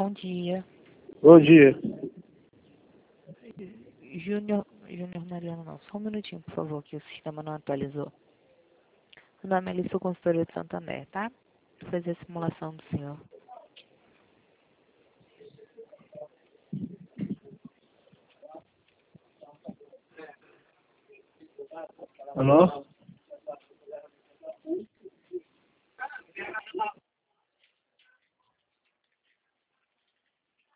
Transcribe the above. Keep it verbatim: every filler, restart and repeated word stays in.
bom dia. Bom dia. Júnior, Júnior Mariano não, só um minutinho, por favor, que o sistema não atualizou. Meu nome é Alice, sou consultora de Santander, tá? Vou fazer a simulação do senhor. Alô?